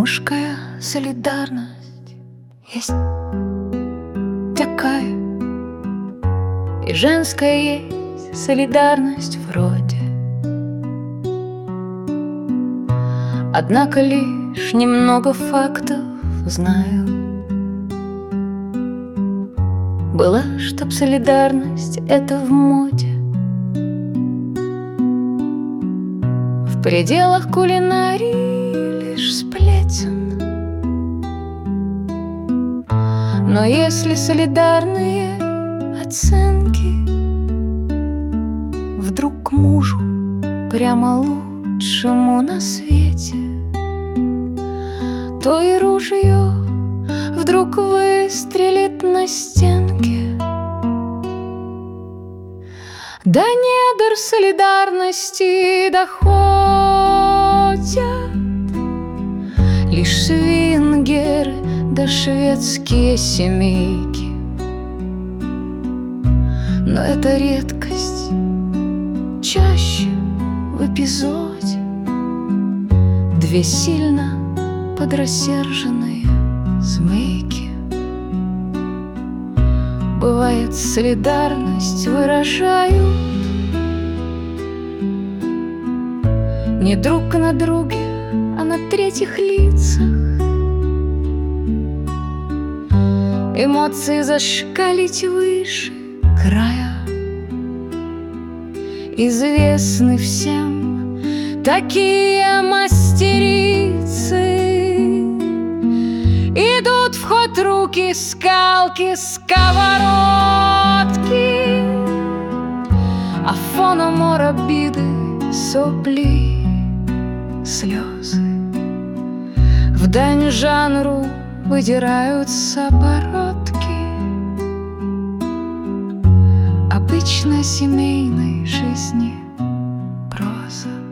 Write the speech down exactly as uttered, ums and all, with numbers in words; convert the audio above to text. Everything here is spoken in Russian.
Мужская солидарность есть такая, и женская есть солидарность вроде. Однако лишь немного фактов знаю. Была, чтоб солидарность это в моде, в пределах кулинарии лишь сплетен. Но если солидарные оценки вдруг мужу прямо лучшему на свете, то и ружье вдруг выстрелит на стенке. До недр солидарности доходят лишь свингеры да шведские семейки. Но это редкость, чаще в эпизоде две сильно подрассерженные змейки. Бывает, солидарность выражают не друг на друге, а на третьих лицах. Эмоции зашкалить выше края. Известны всем такие мастерицы. Идут в ход руки, скалки, сковородки, а фоном ор обиды, сопли, слезы. В дань жанру выдираются оборотки обычной семейной жизни проза.